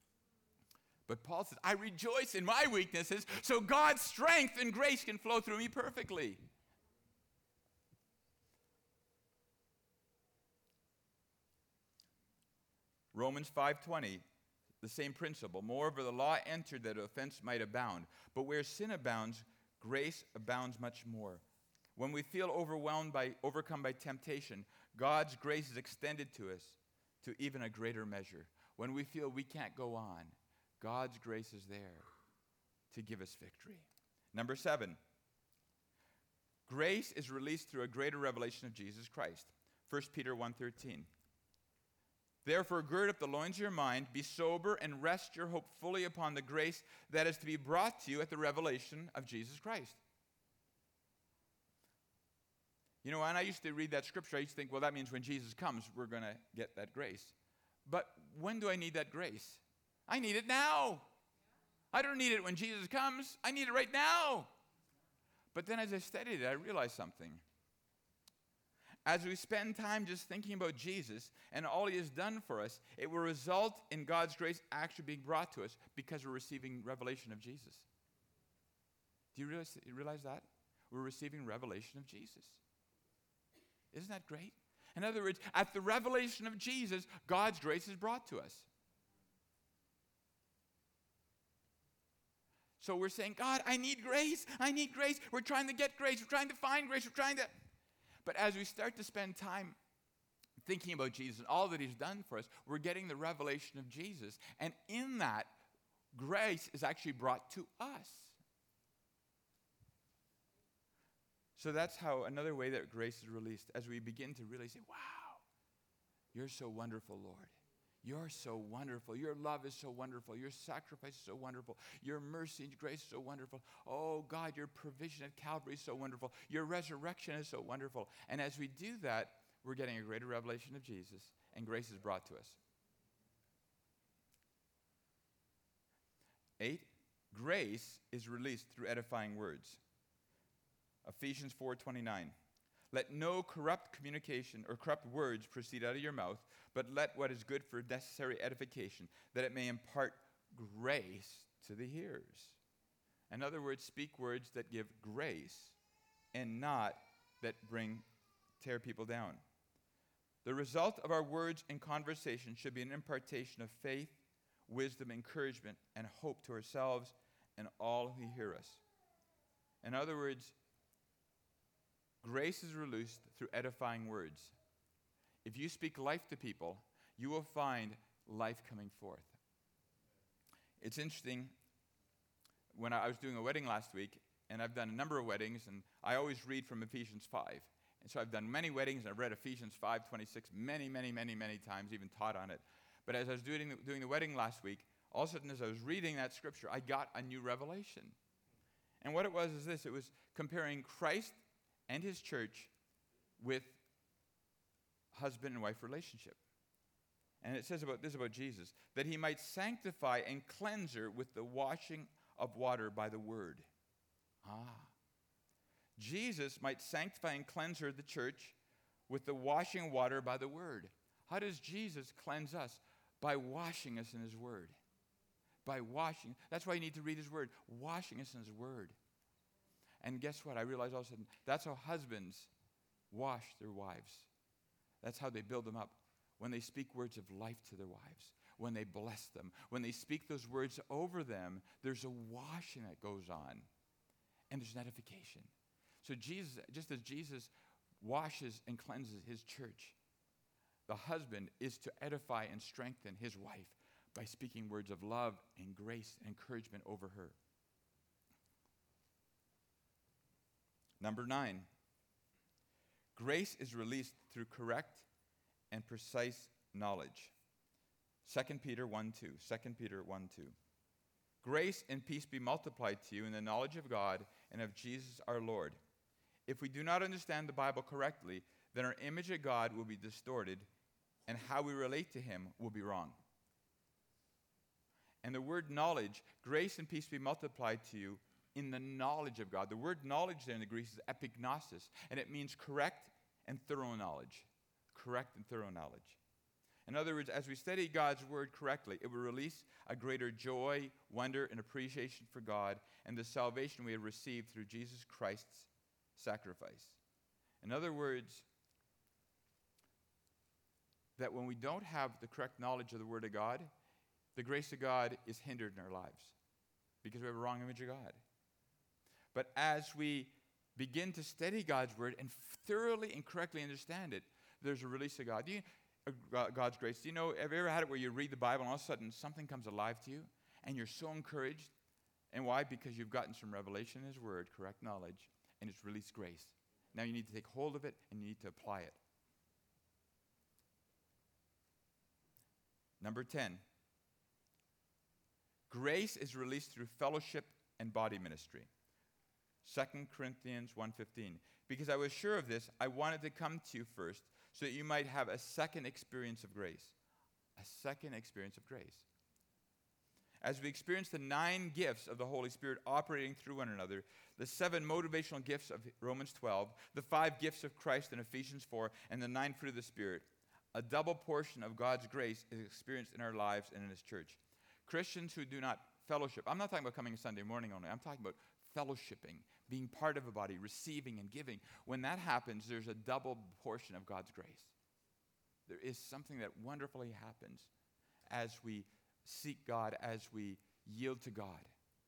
But Paul says, I rejoice in my weaknesses so God's strength and grace can flow through me perfectly. Romans five twenty, the same principle. Moreover, the law entered that offense might abound. But where sin abounds, grace abounds much more. When we feel overwhelmed by, overcome by temptation, God's grace is extended to us to even a greater measure. When we feel we can't go on, God's grace is there to give us victory. Number seven, grace is released through a greater revelation of Jesus Christ. First Peter one thirteen. Therefore, gird up the loins of your mind, be sober, and rest your hope fully upon the grace that is to be brought to you at the revelation of Jesus Christ. You know, when I used to read that scripture, I used to think, well, that means when Jesus comes, we're going to get that grace. But when do I need that grace? I need it now. I don't need it when Jesus comes. I need it right now. But then as I studied it, I realized something. As we spend time just thinking about Jesus and all he has done for us, it will result in God's grace actually being brought to us because we're receiving revelation of Jesus. Do you realize, you realize that? We're receiving revelation of Jesus. Isn't that great? In other words, at the revelation of Jesus, God's grace is brought to us. So we're saying, God, I need grace. I need grace. We're trying to get grace. We're trying to find grace. We're trying to... But as we start to spend time thinking about Jesus and all that he's done for us, we're getting the revelation of Jesus. And in that, grace is actually brought to us. So that's how another way that grace is released, as we begin to really say, wow, you're so wonderful, Lord. You're so wonderful. Your love is so wonderful. Your sacrifice is so wonderful. Your mercy and grace is so wonderful. Oh, God, your provision at Calvary is so wonderful. Your resurrection is so wonderful. And as we do that, we're getting a greater revelation of Jesus, and grace is brought to us. Eight, grace is released through edifying words. Ephesians four twenty-nine. Let no corrupt communication or corrupt words proceed out of your mouth, but let what is good for necessary edification, that it may impart grace to the hearers. In other words, speak words that give grace and not that bring tear people down. The result of our words and conversation should be an impartation of faith, wisdom, encouragement, and hope to ourselves and all who hear us. In other words, grace is released through edifying words. If you speak life to people, you will find life coming forth. It's interesting, when I was doing a wedding last week, and I've done a number of weddings, and I always read from Ephesians five. And so I've done many weddings, and I've read Ephesians five twenty-six many, many, many, many times, even taught on it. But as I was doing the, doing the wedding last week, all of a sudden as I was reading that scripture, I got a new revelation. And what it was is this: it was comparing Christ and his church with husband and wife relationship. And it says about this about Jesus, that he might sanctify and cleanse her with the washing of water by the word. Ah. Jesus might sanctify and cleanse her, the church, with the washing of water by the word. How does Jesus cleanse us? By washing us in his word. By washing. That's why you need to read his word. Washing us in his word. And guess what? I realized all of a sudden, that's how husbands wash their wives. That's how they build them up. When they speak words of life to their wives. When they bless them. When they speak those words over them, there's a washing that goes on. And there's an edification. So Jesus, just as Jesus washes and cleanses his church, the husband is to edify and strengthen his wife by speaking words of love and grace and encouragement over her. Number nine, grace is released through correct and precise knowledge. Second Peter one two. Second Peter one two. Grace and peace be multiplied to you in the knowledge of God and of Jesus our Lord. If we do not understand the Bible correctly, then our image of God will be distorted and how we relate to him will be wrong. And the word knowledge, grace and peace be multiplied to you in the knowledge of God. The word knowledge there in the Greek is epignosis, and it means correct and thorough knowledge. Correct and thorough knowledge. In other words, as we study God's word correctly, it will release a greater joy, wonder, and appreciation for God and the salvation we have received through Jesus Christ's sacrifice. In other words, that when we don't have the correct knowledge of the Word of God, the grace of God is hindered in our lives because we have a wrong image of God. But as we begin to study God's Word and thoroughly and correctly understand it, there's a release of God. Do you, uh, God's grace. Do you know, have you ever had it where you read the Bible and all of a sudden something comes alive to you and you're so encouraged? And why? Because you've gotten some revelation in His Word, correct knowledge, and it's released grace. Now you need to take hold of it and you need to apply it. Number ten, grace is released through fellowship and body ministry. Second Corinthians one fifteen. Because I was sure of this, I wanted to come to you first so that you might have a second experience of grace. A second experience of grace. As we experience the nine gifts of the Holy Spirit operating through one another, the seven motivational gifts of Romans twelve, the five gifts of Christ in Ephesians four, and the nine fruit of the Spirit, a double portion of God's grace is experienced in our lives and in His church. Christians who do not fellowship, I'm not talking about coming Sunday morning only, I'm talking about fellowshipping, being part of a body, receiving and giving. When that happens, there's a double portion of God's grace. There is something that wonderfully happens as we seek God, as we yield to God.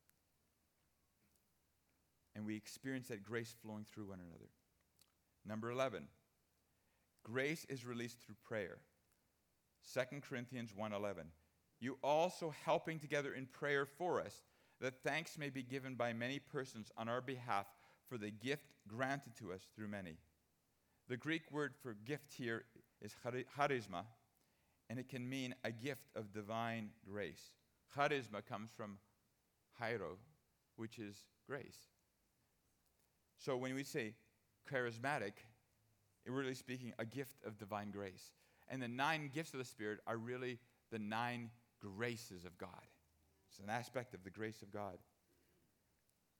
And we experience that grace flowing through one another. Number eleven, grace is released through prayer. Second Corinthians one eleven. You also helping together in prayer for us, that thanks may be given by many persons on our behalf for the gift granted to us through many. The Greek word for gift here is charisma, and it can mean a gift of divine grace. Charisma comes from chairo, which is grace. So when we say charismatic, we're really speaking a gift of divine grace. And the nine gifts of the Spirit are really the nine graces of God. It's an aspect of the grace of God.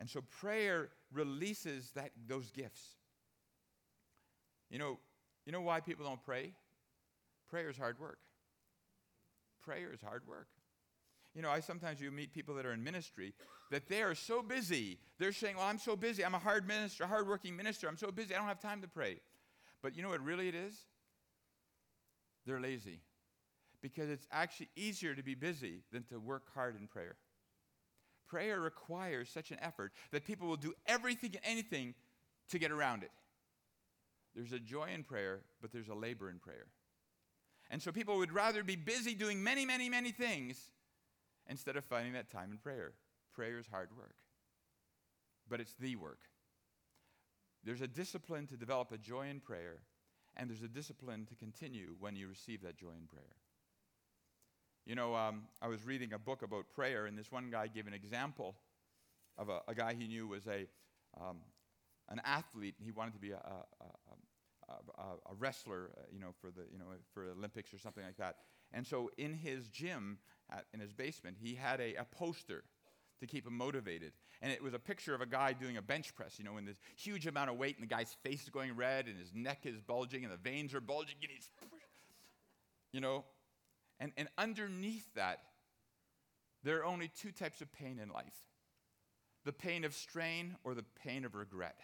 And so prayer releases that, those gifts. You know, you know why people don't pray? Prayer is hard work. Prayer is hard work. You know, I sometimes you meet people that are in ministry that they are so busy. They're saying, well, I'm so busy. I'm a hard minister, hard-working minister. I'm so busy. I don't have time to pray. But you know what really it is? They're lazy. Because it's actually easier to be busy than to work hard in prayer. Prayer requires such an effort that people will do everything and anything to get around it. There's a joy in prayer, but there's a labor in prayer. And so people would rather be busy doing many, many, many things instead of finding that time in prayer. Prayer is hard work, but it's the work. There's a discipline to develop a joy in prayer, and there's a discipline to continue when you receive that joy in prayer. You know, um, I was reading a book about prayer, and this one guy gave an example of a, a guy he knew was a um, an athlete. He wanted to be a, a, a, a, a wrestler, uh, you know, for the you know for Olympics or something like that. And so in his gym, at, in his basement, he had a, a poster to keep him motivated. And it was a picture of a guy doing a bench press, you know, in this huge amount of weight, and the guy's face is going red, and his neck is bulging, and the veins are bulging, and he's, you know. And, and underneath that, there are only two types of pain in life. The pain of strain or the pain of regret.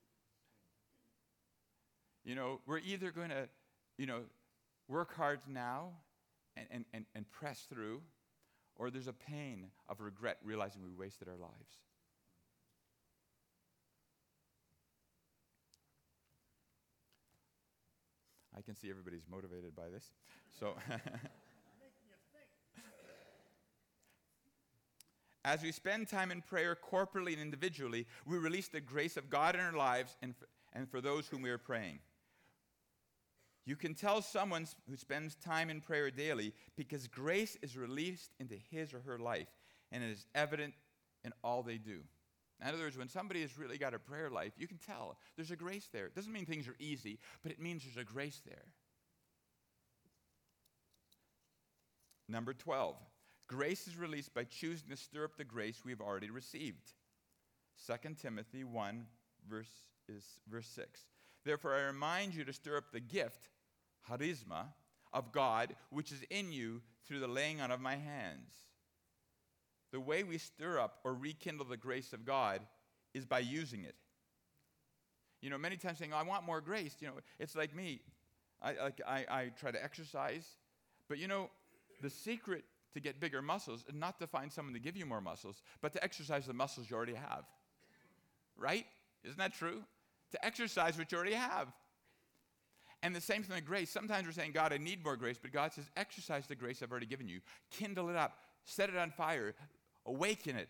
You know, we're either going to, you know, work hard now and, and, and, and press through, or there's a pain of regret realizing we wasted our lives. I can see everybody's motivated by this. So, as we spend time in prayer corporately and individually, we release the grace of God in our lives and for, and for those whom we are praying. You can tell someone who spends time in prayer daily because grace is released into his or her life, and it is evident in all they do. In other words, when somebody has really got a prayer life, you can tell there's a grace there. It doesn't mean things are easy, but it means there's a grace there. Number twelve, grace is released by choosing to stir up the grace we've already received. Second Timothy one, verse, is, verse six. Therefore, I remind you to stir up the gift, charisma, of God, which is in you through the laying on of my hands. The way we stir up or rekindle the grace of God is by using it. You know, many times saying, oh, I want more grace. You know, it's like me. I, like, I, I try to exercise. But, you know, the secret to get bigger muscles is not to find someone to give you more muscles, but to exercise the muscles you already have. Right? Isn't that true? To exercise what you already have. And the same thing with grace. Sometimes we're saying, God, I need more grace, but God says, exercise the grace I've already given you. Kindle it up. Set it on fire. Awaken it.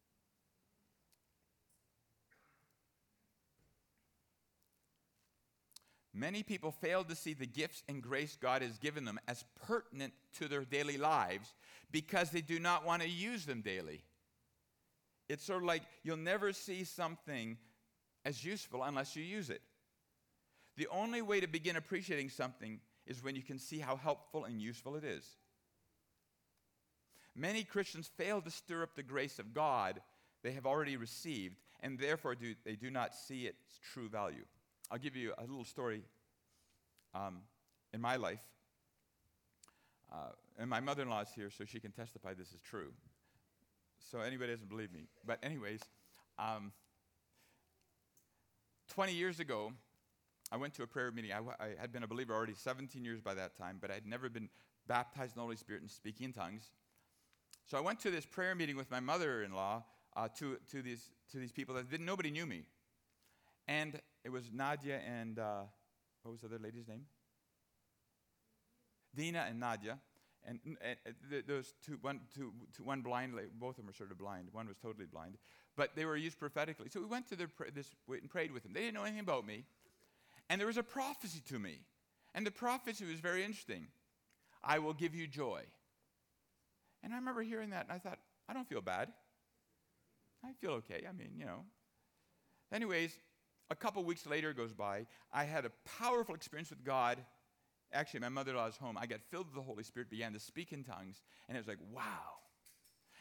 Many people fail to see the gifts and grace God has given them as pertinent to their daily lives because they do not want to use them daily. It's sort of like you'll never see something as useful unless you use it. The only way to begin appreciating something is when you can see how helpful and useful it is. Many Christians fail to stir up the grace of God they have already received, and therefore do, they do not see its true value. I'll give you a little story um, in my life. Uh, and my mother-in-law is here, so she can testify this is true. So anybody doesn't believe me. But anyways, um, twenty years ago, I went to a prayer meeting. I, w- I had been a believer already seventeen years by that time, but I had never been baptized in the Holy Spirit and speaking in tongues. So I went to this prayer meeting with my mother-in-law uh, to, to, these, to these people that didn't, nobody knew me. And it was Nadia and, uh, what was the other lady's name? Dina and Nadia. And, and th- those two, one, two, two, one blind, both of them were sort of blind. One was totally blind. But they were used prophetically. So we went to their pra- this and prayed with them. They didn't know anything about me. And there was a prophecy to me. And the prophecy was very interesting. I will give you joy. And I remember hearing that, and I thought, I don't feel bad. I feel okay. I mean, you know. Anyways, a couple weeks later goes by. I had a powerful experience with God. Actually, my mother-in-law's home. I got filled with the Holy Spirit, began to speak in tongues, and it was like, wow.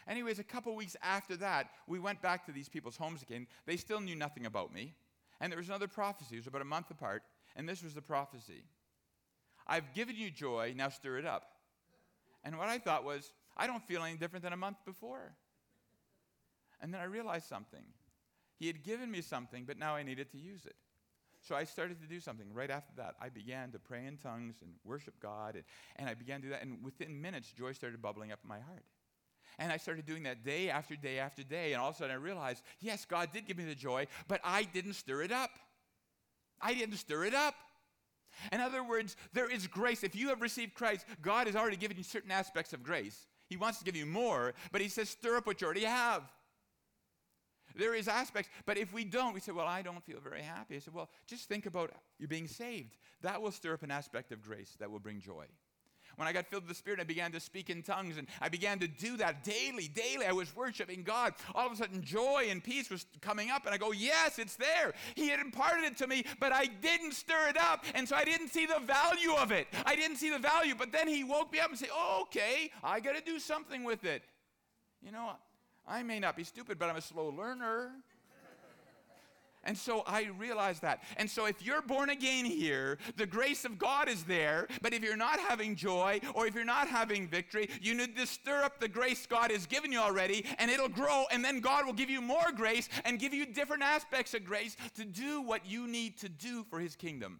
Anyways, a couple weeks after that, we went back to these people's homes again. They still knew nothing about me. And there was another prophecy. It was about a month apart. And this was the prophecy. I've given you joy, now stir it up. And what I thought was, I don't feel any different than a month before. And then I realized something. He had given me something, but now I needed to use it. So I started to do something right after that. I began to pray in tongues and worship God, and, and I began to do that. And within minutes, joy started bubbling up in my heart. And I started doing that day after day after day, and all of a sudden I realized, yes, God did give me the joy, but I didn't stir it up. I didn't stir it up. In other words, there is grace. If you have received Christ, God has already given you certain aspects of grace. He wants to give you more, but he says, stir up what you already have. There is aspects, but if we don't, we say, well, I don't feel very happy. I said, well, just think about you being saved. That will stir up an aspect of grace that will bring joy. When I got filled with the Spirit, I began to speak in tongues, and I began to do that daily, daily. I was worshiping God. All of a sudden, joy and peace was coming up, and I go, yes, it's there. He had imparted it to me, but I didn't stir it up, and so I didn't see the value of it. I didn't see the value, but then he woke me up and said, oh, okay, I got to do something with it. You know, I may not be stupid, but I'm a slow learner. And so I realized that. And so if you're born again here, the grace of God is there. But if you're not having joy, or if you're not having victory, you need to stir up the grace God has given you already, and it'll grow, and then God will give you more grace and give you different aspects of grace to do what you need to do for his kingdom.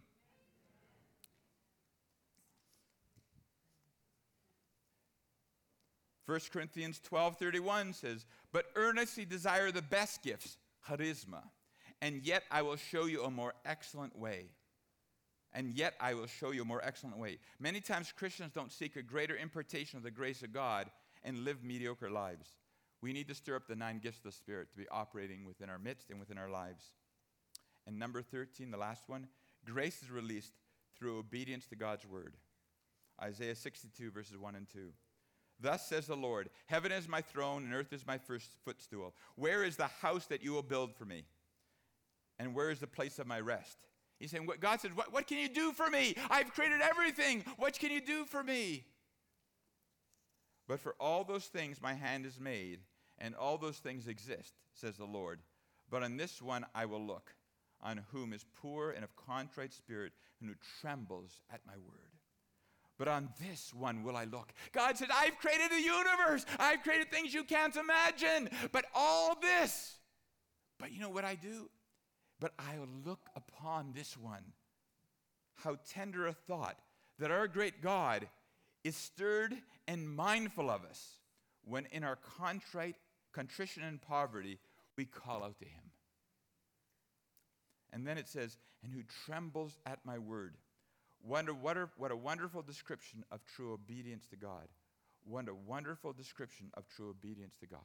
First Corinthians twelve thirty-one says, but earnestly desire the best gifts, charisma. And yet I will show you a more excellent way. And yet I will show you a more excellent way. Many times Christians don't seek a greater impartation of the grace of God and live mediocre lives. We need to stir up the nine gifts of the Spirit to be operating within our midst and within our lives. And number thirteen, the last one, grace is released through obedience to God's word. Isaiah sixty-two, verses one and two. Thus says the Lord, heaven is my throne and earth is my first footstool. Where is the house that you will build for me? And where is the place of my rest? He's saying, what God says, what, what can you do for me? I've created everything. What can you do for me? But for all those things my hand has made, and all those things exist, says the Lord. But on this one I will look, on whom is poor and of contrite spirit, and who trembles at my word. But on this one will I look. God said, I've created a universe. I've created things you can't imagine. But all this, but you know what I do? But I'll look upon this one. How tender a thought that our great God is stirred and mindful of us when in our contrite, contrition and poverty, we call out to him. And then it says, and who trembles at my word. Wonder what a, what a wonderful description of true obedience to God. What a wonderful description of true obedience to God.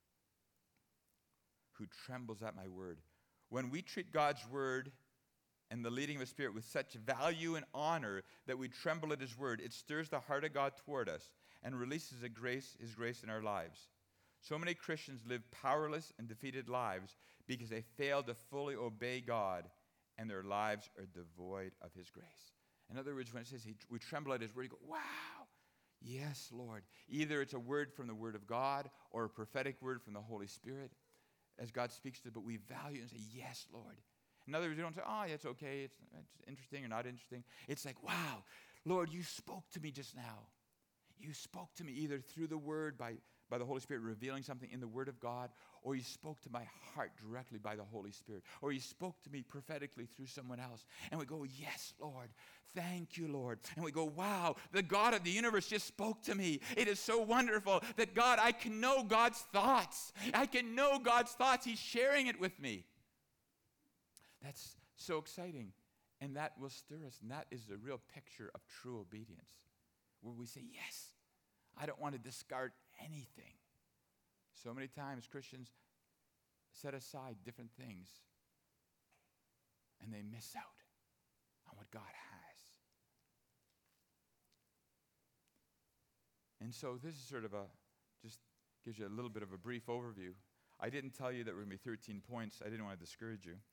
Who trembles at my word. When we treat God's word and the leading of the Spirit with such value and honor that we tremble at his word, it stirs the heart of God toward us and releases a grace, his grace in our lives. So many Christians live powerless and defeated lives because they fail to fully obey God, and their lives are devoid of his grace. In other words, when it says he, we tremble at his word, you go, wow, yes, Lord. Either it's a word from the word of God or a prophetic word from the Holy Spirit as God speaks to it, but we value and say, yes, Lord. In other words, we don't say, oh, it's okay, it's, it's interesting or not interesting. It's like, wow, Lord, you spoke to me just now. You spoke to me either through the word by, by the Holy Spirit revealing something in the word of God, or you spoke to my heart directly by the Holy Spirit, or you spoke to me prophetically through someone else. And we go, yes, Lord, thank you, Lord. And we go, wow, the God of the universe just spoke to me. It is so wonderful that God, I can know God's thoughts. I can know God's thoughts. He's sharing it with me. That's so exciting. And that will stir us. And that is the real picture of true obedience, where we say, yes, I don't want to discard anything. So many times Christians set aside different things and they miss out on what God has. And so this is sort of a, just gives you a little bit of a brief overview. I didn't tell you that we're going to be thirteen points. I didn't want to discourage you.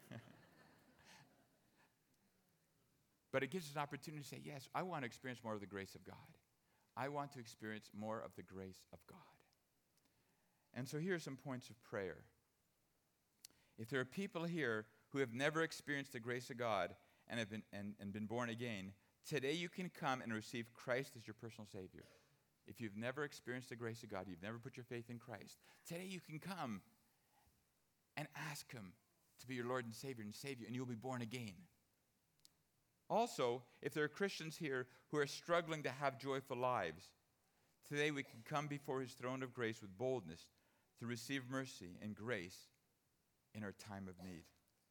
But it gives us an opportunity to say, yes, I want to experience more of the grace of God. I want to experience more of the grace of God. And so here are some points of prayer. If there are people here who have never experienced the grace of God and have been, and, and been born again, today you can come and receive Christ as your personal Savior. If you've never experienced the grace of God, you've never put your faith in Christ, today you can come and ask Him to be your Lord and Savior and save you, and you'll be born again. Also, if there are Christians here who are struggling to have joyful lives, today we can come before His throne of grace with boldness to receive mercy and grace in our time of need.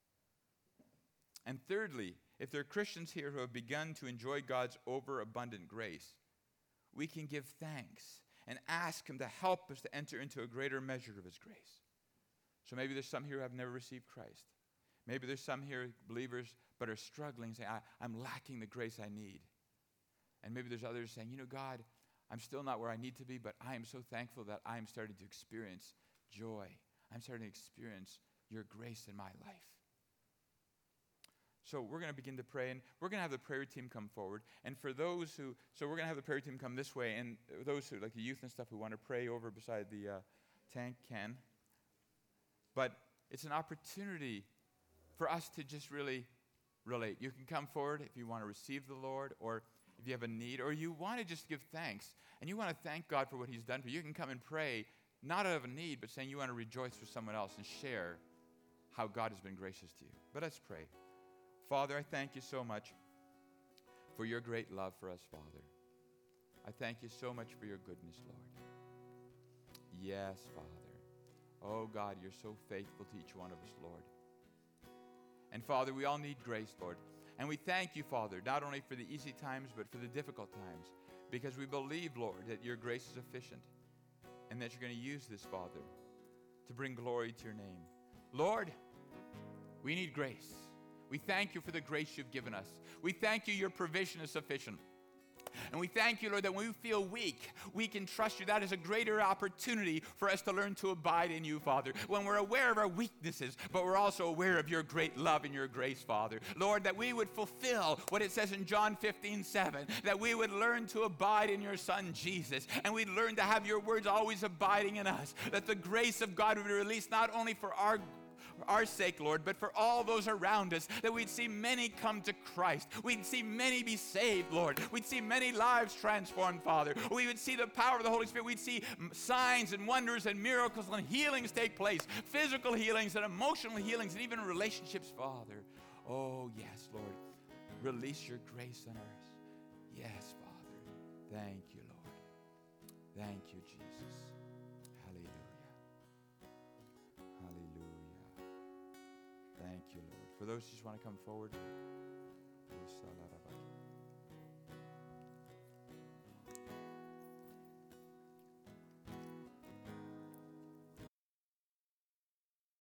And thirdly, if there are Christians here who have begun to enjoy God's overabundant grace, we can give thanks and ask Him to help us to enter into a greater measure of His grace. So maybe there's some here who have never received Christ. Maybe there's some here, believers, but are struggling, saying, I, I'm lacking the grace I need. And maybe there's others saying, you know, God, I'm still not where I need to be, but I am so thankful that I am starting to experience joy. I'm starting to experience your grace in my life. So we're going to begin to pray, and we're going to have the prayer team come forward. And for those who, so we're going to have the prayer team come this way, and those who, like the youth and stuff, who want to pray over beside the uh, tank can. But it's an opportunity for us to just really relate. You can come forward if you want to receive the Lord, or if you have a need, or you want to just give thanks, and you want to thank God for what He's done for you. You can come and pray, not out of a need, but saying you want to rejoice for someone else and share how God has been gracious to you. But let's pray. Father, I thank you so much for your great love for us, Father. I thank you so much for your goodness, Lord. Yes, Father. Oh, God, you're so faithful to each one of us, Lord. And, Father, we all need grace, Lord. And we thank you, Father, not only for the easy times, but for the difficult times, because we believe, Lord, that your grace is sufficient and that you're going to use this, Father, to bring glory to your name. Lord, we need grace. We thank you for the grace you've given us. We thank you your provision is sufficient. And we thank you, Lord, that when we feel weak, we can trust you. That is a greater opportunity for us to learn to abide in you, Father. When we're aware of our weaknesses, but we're also aware of your great love and your grace, Father. Lord, that we would fulfill what it says in John fifteen seven, that we would learn to abide in your Son, Jesus. And we'd learn to have your words always abiding in us. That the grace of God would be released not only for our For our sake, Lord, but for all those around us, that we'd see many come to Christ. We'd see many be saved, Lord. We'd see many lives transformed, Father. We would see the power of the Holy Spirit. We'd see signs and wonders and miracles and healings take place, physical healings and emotional healings and even relationships, Father. Oh, yes, Lord. Release your grace on us. Yes, Father. Thank you, Lord. Thank you, Jesus. Thank you, Lord. For those who just want to come forward.